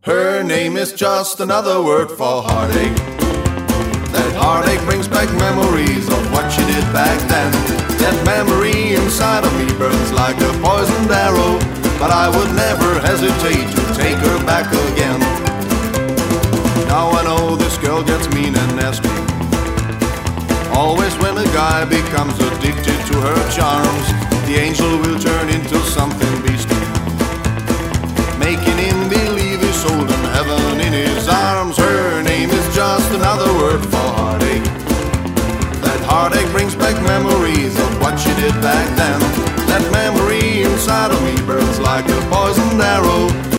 Her name is just another word for heartache. That heartache brings back memories of what she did back then. That memory inside of me burns like a poisoned arrow, but I would never hesitate to take her back again. Now I know this girl gets mean and nasty. Always when a guy becomes addicted to her charms, the angel will turn into something beastly, making him believe he's holding heaven in his arms.